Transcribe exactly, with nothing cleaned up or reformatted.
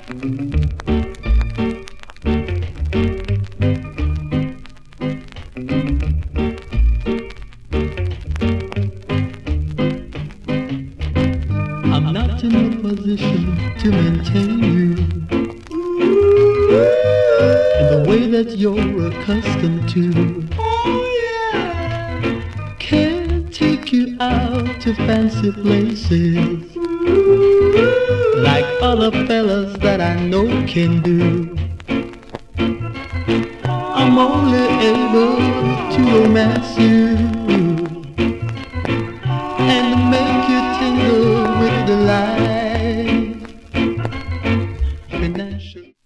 I'm not in a position to maintain you in the way that you're accustomed to. Can't take you out to fancy places like other fellas that I know can do. I'm only able to romance you and make you tingle with delight. Financial